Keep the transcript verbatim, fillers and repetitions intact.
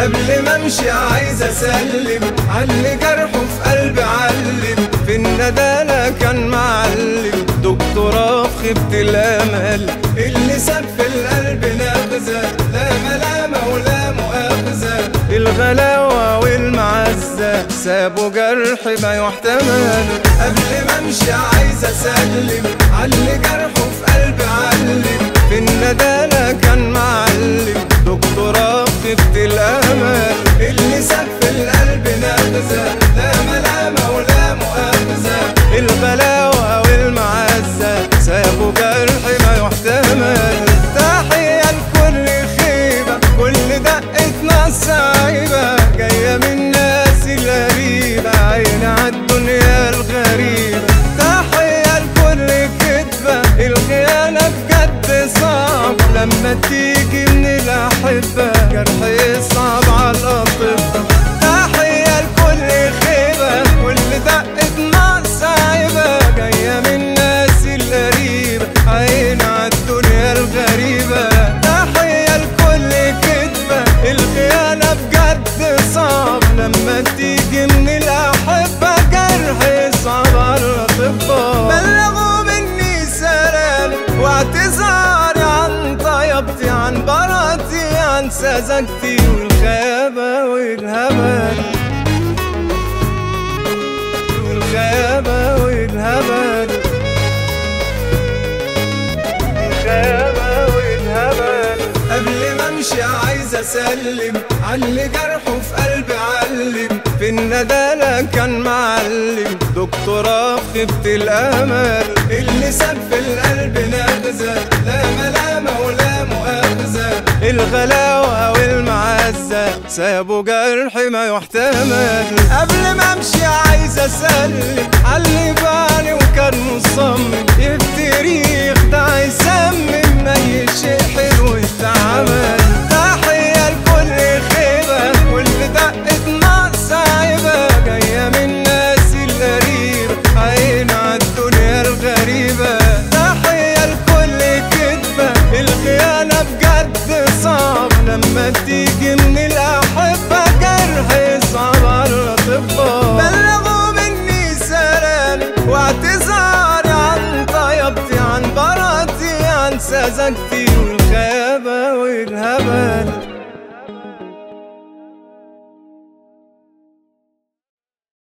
قبل ما امشي عايز اسلم عاللي جرحه في قلبي علم، في الندالة كان معلم دكتوراه في خيبة الامل، اللي ساب في القلب نغزة لا ملامة ولا مؤاخذة، الغلاوة والمعزة سابوا جرح ما يحتمل. قبل ما امشي عايز اسلم عاللي جرحه في قلبي علم، في الندالة كان معلم دكتوراه في خيبة الامل، اللي ساب في القلب نغزة لا ملامة ولا مؤاخذة، الغلاوة والمعزة سابوا جرح ما يحتمل. تحية لكل خيبة كل دقة نصايبة جاية من الناس الغريبة عيني عالدنيا الغريبة. تحية لكل كدبة الخيانة بجد صعب لما تيجي من الأحبة جرح يصعب على الأطباء. تحية لكل خيبة كل دقة نصايبة جاية من الناس الغريبة عيني عالدنيا الغريبة. تحية لكل كدبة الخيانة بجد صعب لما تيجي من الأحبة جرح يصعب على الأطباء. بلغوا مني سلامي واعتذاري عن طيبتي عن براءتي عن سذاجتي والغابة والهبل، والغابة والهبل، الغابة والهبل. قبل ما امشي عايز اسلم عاللي جرحه في قلبي علم، في الندالة كان معلم دكتوراه في خيبة الامل، اللي ساب في القلب نغزة لا ملامة ولا مؤاخذة، الغلاوة والمعزة سابوا جرح ما يحتمل. قبل ما امشي عايز اسلم عاللي باني وكان مصمم يفتري يخدع يسمم اي شيء حلو اتعمل. تحية لكل خيبة كل دقة نصايبة جاية من الناس الغريبة عيني عالدنيا الغريبة. تحية لكل كدبة الخيانة بجد صعب لما تيجي من الأحبة جرح يصعب على الأطباء. بلغوا مني سلامي واعتذاري عن طيبتي عن براءتي عن سذاجتي والغابة والهبل.